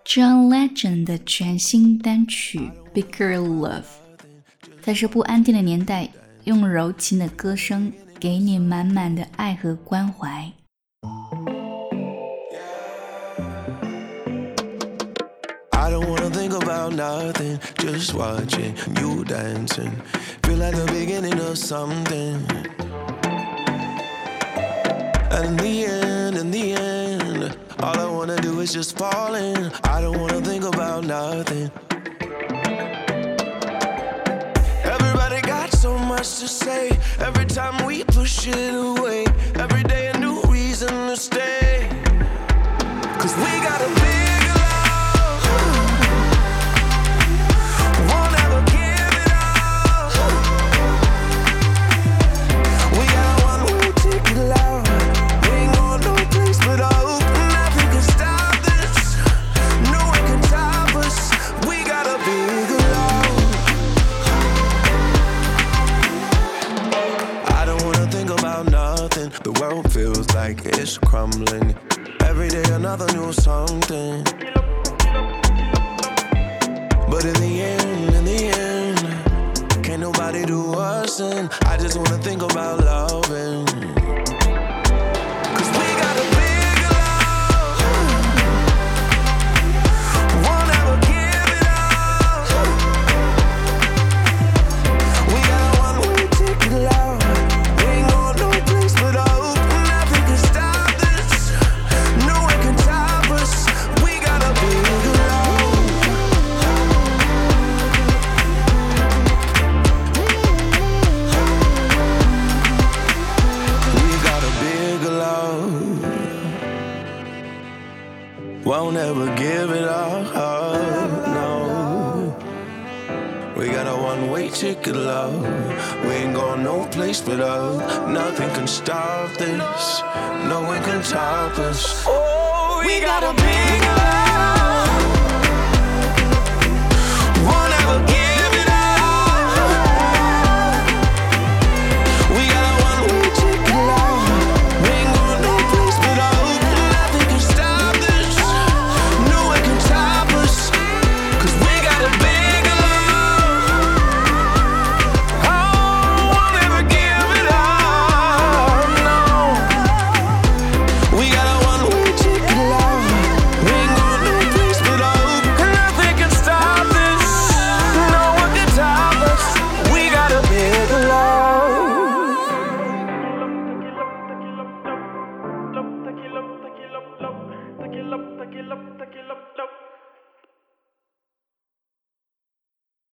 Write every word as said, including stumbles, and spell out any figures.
John Legend 的全新单曲 Bigger Love， 在这不安定的年代，用柔情的歌声给你满满的爱和关怀。 I don't wanna think about nothing, just watching you dancing. Feel like the beginning of something. And in the end, in the end, all I wanna do is just fall in. I don't wanna think about nothing. Everybody got so much to say. Every time we push it away, every day a new reason to stay. Cause we got a big The world feels like it's crumbling. Every day another new something. But in the end, in the end, can't nobody do us in. I just wanna think about loving. Cause we got a big love. Won't ever give it up. We got one way ticket love. Won't ever give it up, no. We got a one-way ticket, love. We ain't going no place but up. Nothing can stop this. No one can top us. Oh, we got a big love. Won't ever give it up. We got a one-way ticket, love. We ain't going no place but up. Nothing can stop this. Take it up, take it up, take it up, take it up, take it up, take it up.